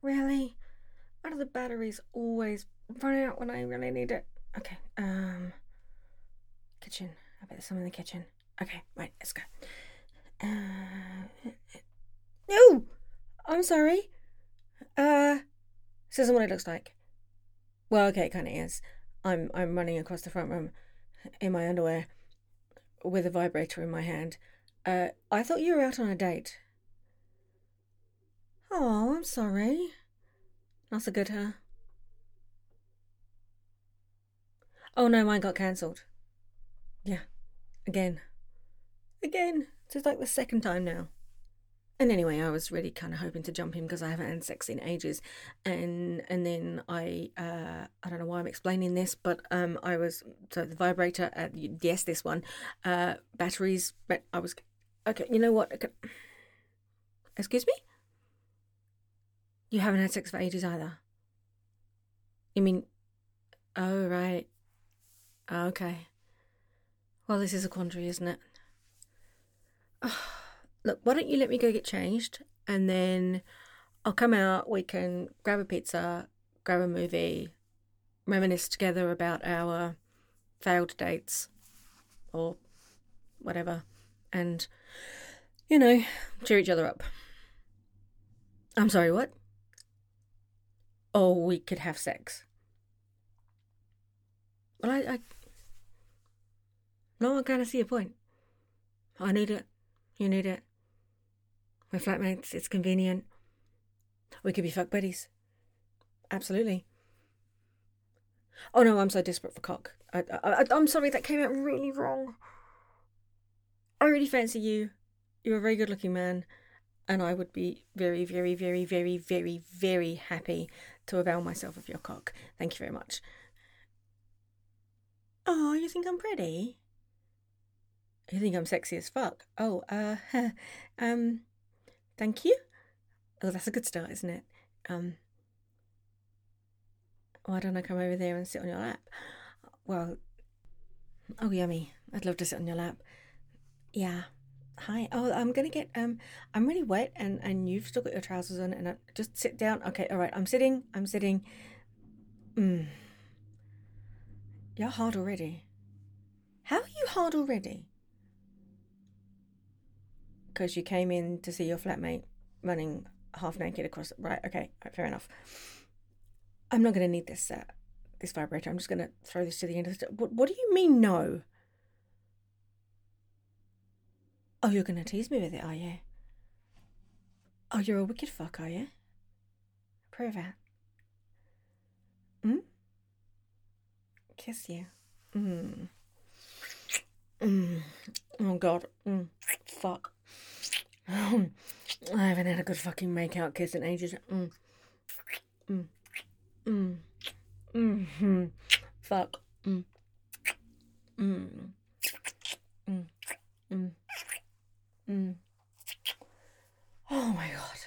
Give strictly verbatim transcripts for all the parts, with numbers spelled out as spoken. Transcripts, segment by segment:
Really? Why do the batteries always run out when I really need it? Okay, um, kitchen. I bet there's some in the kitchen. Okay, right, let's go. Uh, no! I'm sorry. Uh, this isn't what it looks like. Well, okay, it kind of is. I'm I'm running across the front room in my underwear with a vibrator in my hand. Uh, I thought you were out on a date. Oh, I'm sorry. Not so good, huh? Oh no, mine got cancelled. Yeah, again. Again. This is like the second time now. And anyway, I was really kind of hoping to jump in because I haven't had sex in ages, and and then I uh I don't know why I'm explaining this, but um I was so the vibrator, uh, yes, this one, uh batteries, but I was okay. You know what? Okay. Excuse me? You haven't had sex for ages either. You mean? Oh right. Okay. Well, this is a quandary, isn't it? Look, why don't you let me go get changed, and then I'll come out. We can grab a pizza, grab a movie, reminisce together about our failed dates or whatever, and, you know, cheer each other up. I'm sorry, what? Oh, we could have sex. Well, I, I no, I kind of see your point. I need it. You need it. We're flatmates. It's convenient. We could be fuck buddies. Absolutely. Oh no, I'm so desperate for cock. I, I, I'm sorry, that came out really wrong. I really fancy you. You're a very good looking man, and I would be very, very, very, very, very, very happy to avail myself of your cock. Thank you very much. Oh, you think I'm pretty? You think I'm sexy as fuck? Oh, uh, um, thank you. Oh, that's a good start, isn't it? Um, why don't I come over there and sit on your lap? Well, oh, yummy. I'd love to sit on your lap. Yeah. Hi. Oh, I'm gonna get um. I'm really wet, and and you've still got your trousers on, and I, just sit down. Okay. All right. I'm sitting. I'm sitting. Mm. You're hard already. How are you hard already? Because you came in to see your flatmate running half naked across. Right. Okay. Right, fair enough. I'm not gonna need this uh, this vibrator. I'm just gonna throw this to the end of the. What, what do you mean no? Oh, you're gonna tease me with it, are you? Oh, you're a wicked fuck, are you? Prove it. Hmm? Kiss you. Mm. Mm. Oh god. Mm. Fuck. I haven't had a good fucking make out kiss in ages. Mm. Mm. Mm. Mm-hmm. Fuck. Mm. Mm. Mm. Mm. Mm. Oh my god.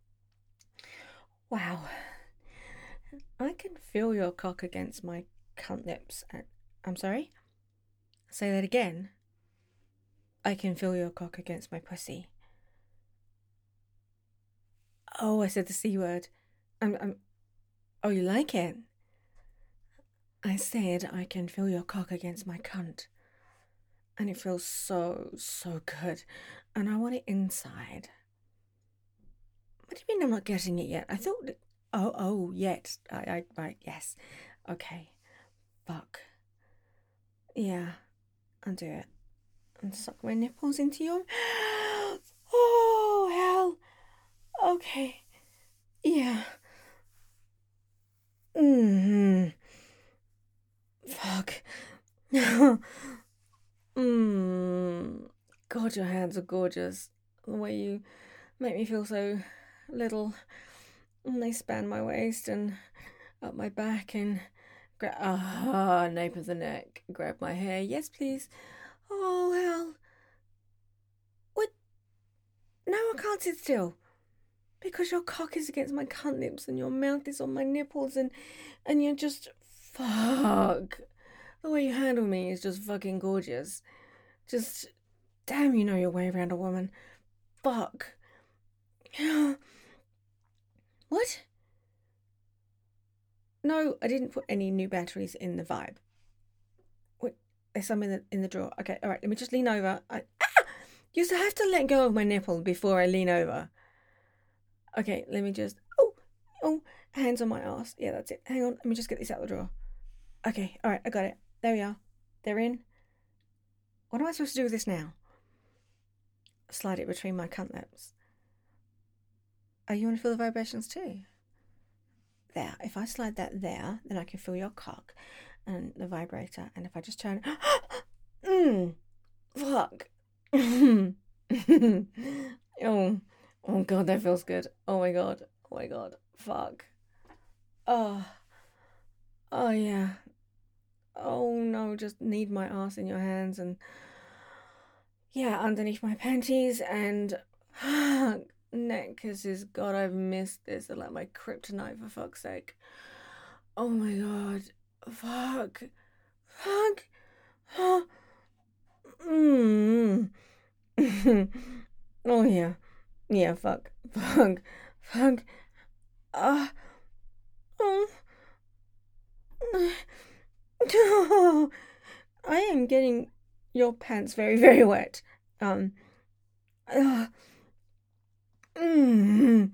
Wow. I can feel your cock against my cunt lips. I'm sorry? Say that again. I can feel your cock against my pussy. Oh, I said the C word. I'm, I'm, oh, you like it? I said I can feel your cock against my cunt. And it feels so, so good. And I want it inside. What do you mean I'm not getting it yet? I thought, that, oh, oh, yet. I, I, right, yes. Okay. Fuck. Yeah, I'll do it. And suck my nipples into your. Oh, hell. Okay. Yeah. Hmm. Fuck. Hmm. God, your hands are gorgeous. The way you make me feel so little. And they span my waist and up my back and grab. Ah, nape of the neck. Grab my hair. Yes, please. Oh, hell. What? No, I can't sit still. Because your cock is against my cunt lips and your mouth is on my nipples and and you're just fuck. The way you handle me is just fucking gorgeous. Just damn, you know your way around a woman. Fuck. What? No, I didn't put any new batteries in the Vibe. Wait, there's some in the in the drawer. Okay, all right. Let me just lean over. I ah! You have to let go of my nipple before I lean over. Okay, let me just. Oh, oh, hands on my ass. Yeah, that's it. Hang on. Let me just get this out of the drawer. Okay, all right. I got it. There we are. They're in. What am I supposed to do with this now? Slide it between my cunt lips. Oh, you want to feel the vibrations too? There. If I slide that there, then I can feel your cock and the vibrator. And if I just turn, mmm, fuck. oh, oh god, that feels good. Oh my god, oh my god, fuck. Oh, oh yeah. Oh no, just need my ass in your hands and yeah, underneath my panties and neck kisses. God, I've missed this. They're like my kryptonite, for fuck's sake. Oh my god. Fuck. Fuck. Oh. Mm. oh yeah. Yeah, fuck. Fuck. Fuck. Ah. Uh. Oh. Oh. I am getting your pants very, very wet. Um. Uh, mm.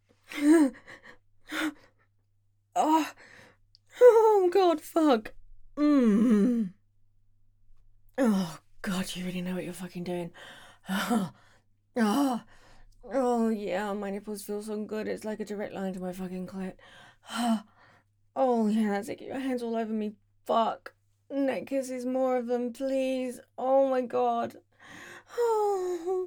oh. oh, God, fuck. Mm. Oh, God, you really know what you're fucking doing. Oh. Oh. Oh, yeah, my nipples feel so good. It's like a direct line to my fucking clit. Oh, yeah, that's it. Get your hands all over me. Fuck. Neck kisses, more of them, please. Oh my god. Oh,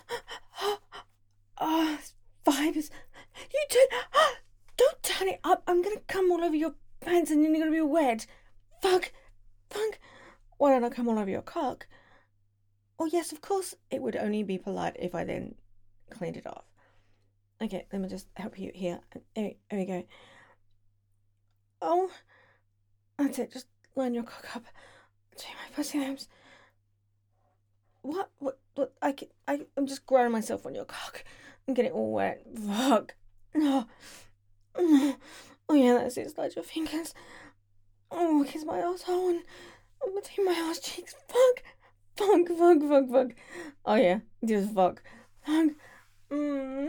oh Vibe is. You turn. Don't turn it up. I'm gonna come all over your pants and then you're gonna be wet. Fuck. Fuck. Why don't I come all over your cock? Oh, yes, of course. It would only be polite if I then cleaned it off. Okay, let me just help you here. There, there we go. Oh, that's it. Just line your cock up to my pussy lips. What? What? What? I can, I, I'm just growing myself on your cock and get it all wet. Fuck. Oh. oh yeah, that's it. Slide your fingers. Oh, kiss my asshole and between my ass cheeks. Fuck. Fuck. Fuck. Fuck. Fuck. Oh yeah, just fuck. Fuck. Mmm.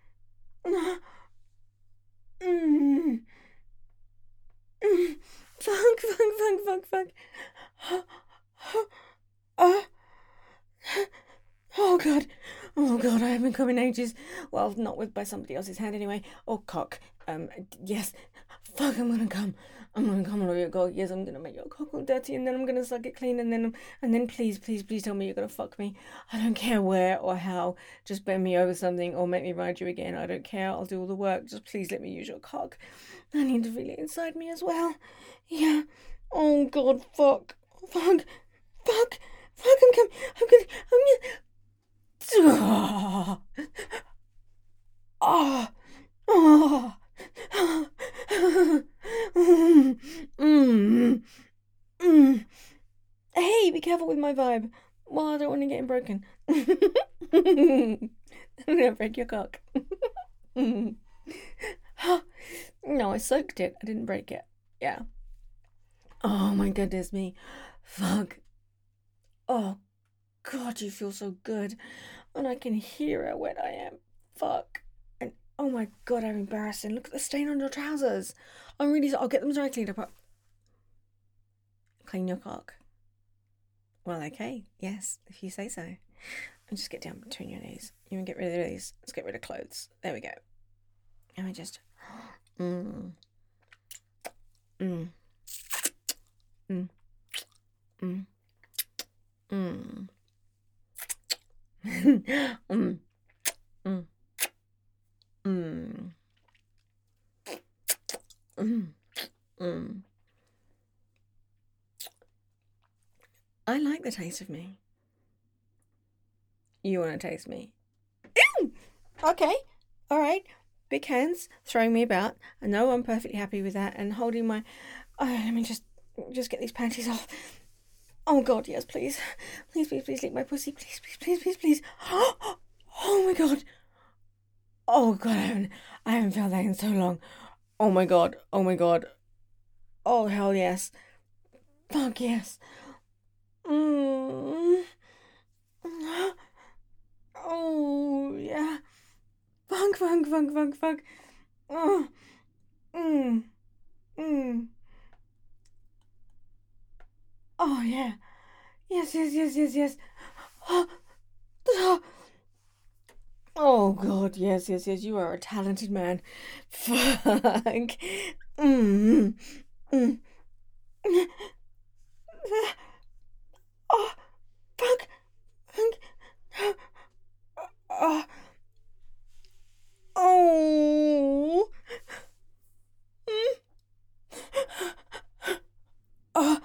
Mmm. Fuck, fuck, fuck, fuck, fuck. Oh, oh god. Oh god, I haven't come in ages. Well, not with by somebody else's hand anyway. Oh cock. Um yes. Fuck, I'm gonna come. I'm gonna come all over your cock. Yes, I'm gonna make your cock all dirty and then I'm gonna suck it clean and then and then please, please, please tell me you're gonna fuck me. I don't care where or how. Just bend me over something or make me ride you again. I don't care. I'll do all the work. Just please let me use your cock. I need to feel it inside me as well. Yeah. Oh god, fuck. Fuck. Fuck. Fuck, I'm coming. I'm gonna. I'm gonna. Oh. Oh. mm. Mm. Mm. Hey, be careful with my Vibe. Well, I don't want to get it broken. I'm gonna break your cock. No, I soaked it. I didn't break it. Yeah. Oh my goodness me. Fuck. Oh god, you feel so good. And I can hear how wet I am. Fuck. And oh my god, I'm embarrassing. Look at the stain on your trousers. I'm really I'll get them dry cleaned up. Clean your cock. Well, okay. Yes, if you say so. And just get down between your knees. You can get rid of these. Let's get rid of clothes. There we go. And we just Mm. Mm. Mm. Mm. Mm. mm. Mm. Mm. Mm. Mm. I like the taste of me. You want to taste me? Okay. All right. Big hands throwing me about. I know I'm perfectly happy with that and holding my. Oh, let me just just get these panties off. Oh god, yes, please, please, please, please, lick my pussy, please, please, please, please, please. Oh my god. Oh god, I haven't, I haven't felt that in so long. Oh my god, oh my god, Oh, hell yes. Fuck yes. Mm. Oh, yeah. Fuck, fuck, fuck, fuck, fuck. Oh. Mm. Mm. Oh, yeah. Yes, yes, yes, yes, yes. Oh, God, yes, yes, yes. You are a talented man. Fuck. Mm. Mm. Oh, fuck. Fuck. Oh. Oh. Mm. Oh.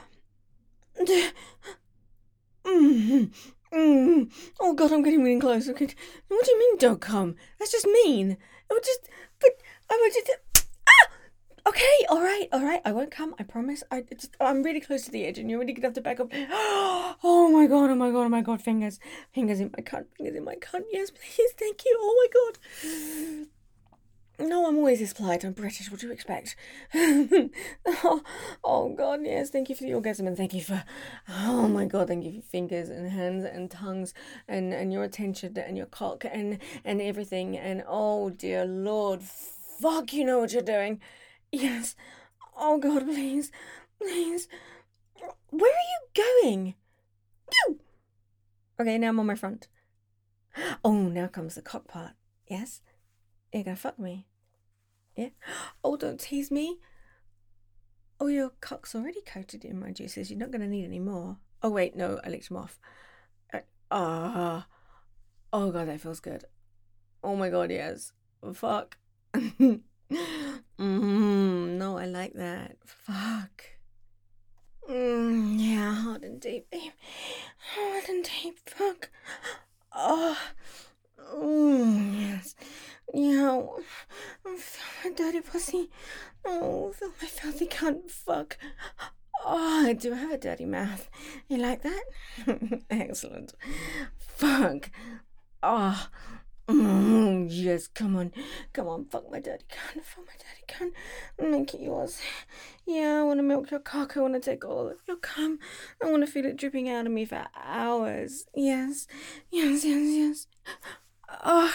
Mm. Mm. Oh God, I'm getting really close. Okay. What do you mean, don't come? That's just mean. I would just, but I would just. Ah! Okay, all right, all right. I won't come. I promise. I just, I'm really close to the edge, and you're really gonna have to back up. Oh my God! Oh my God! Oh my God! Fingers, fingers in my cunt. Fingers in my cunt. Yes, please. Thank you. Oh my God. No, I'm always this polite. I'm British. What do you expect? oh, oh, God, yes. Thank you for the orgasm and thank you for, oh, my God, thank you for fingers and hands and tongues and, and your attention and your cock and, and everything. And, oh, dear Lord, fuck, you know what you're doing. Yes. Oh, God, please, please. Where are you going? You. Okay, now I'm on my front. Oh, now comes the cock part. Yes? You're gonna fuck me. Yeah. Oh, don't tease me. Oh, your cock's already coated in my juices. You're not going to need any more. Oh, wait, no, I licked them off. Ah. Uh, oh, God, that feels good. Oh, my God, yes. Fuck. mm, no, I like that. Fuck. Mm, yeah, hard and deep, babe. Hard and deep. Fuck. Oh. Mm, yes. Yeah. Feel my dirty pussy. Oh, feel my filthy cunt. Fuck. Oh, I do have a dirty mouth. You like that? Excellent. Fuck. Oh. Mm, yes, come on. Come on, fuck my dirty cunt. Fuck my dirty cunt. Make it yours. Yeah, I want to milk your cock. I want to take all of your cum. I want to feel it dripping out of me for hours. Yes. Yes, yes, yes. Oh.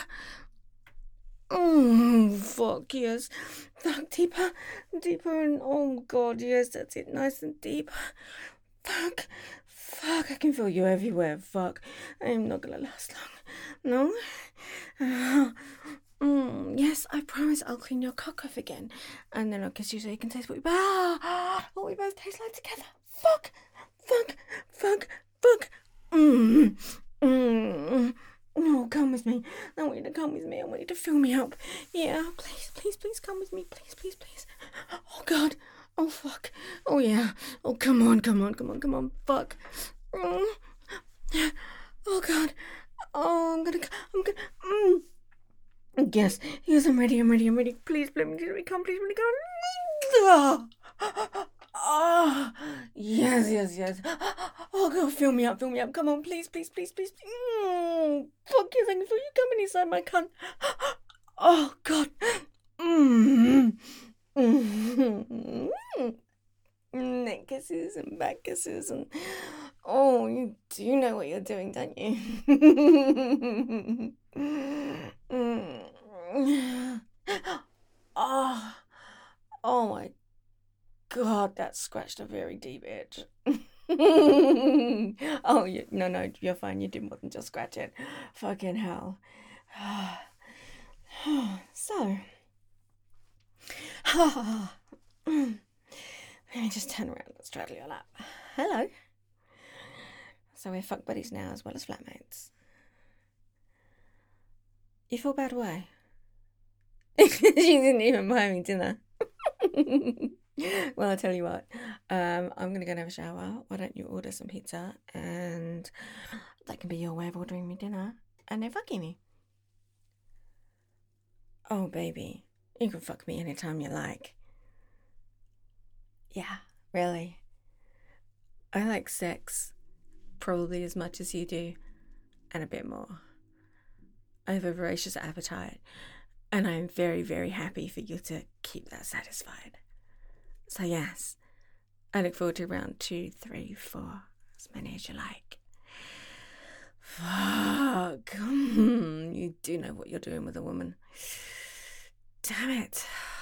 Oh, fuck, yes. Fuck, deeper, deeper, and oh god, yes, that's it, nice and deep. Fuck, fuck, I can feel you everywhere, fuck. I'm not gonna last long. No? Uh, mm, yes, I promise I'll clean your cock off again. And then I'll kiss you so you can taste what we both, ah, what we both taste like together. Fuck, fuck, fuck, fuck. Mm, mm. No, come with me. I want you to come with me. I want you to fill me up. Yeah, please, please, please come with me. Please, please, please. Oh, God. Oh, fuck. Oh, yeah. Oh, come on, come on, come on, come on. Fuck. Mm. Oh, God. Oh, I'm gonna, I'm gonna, mm. Yes, yes, I'm ready, I'm ready, I'm ready. Please, please, please, please come, please, please come. Oh. Oh, yes, yes, yes. Oh, God, fill me up, fill me up. Come on, please, please, please, please. Mm, fuck yes, I can feel you coming inside my cunt. Oh, God. Mm, mm, mm. Neck kisses and back kisses and oh, you do know what you're doing, don't you? mm. Oh, oh my God, that scratched a very deep edge. oh, you, no, no, you're fine. You did more than just scratch it. Fucking hell. so, let me just turn around and straddle your lap. Hello. So we're fuck buddies now as well as flatmates. You feel bad why? She didn't even buy me dinner. Well, I'll tell you what. Um, I'm gonna go and have a shower. Why don't you order some pizza and that can be your way of ordering me dinner and then fucking me. Oh, baby, you can fuck me anytime you like. Yeah, really. I like sex probably as much as you do and a bit more. I have a voracious appetite and I am very, very happy for you to keep that satisfied. So yes, I look forward to round two, three, four, as many as you like. Fuck. You do know what you're doing with a woman. Damn it.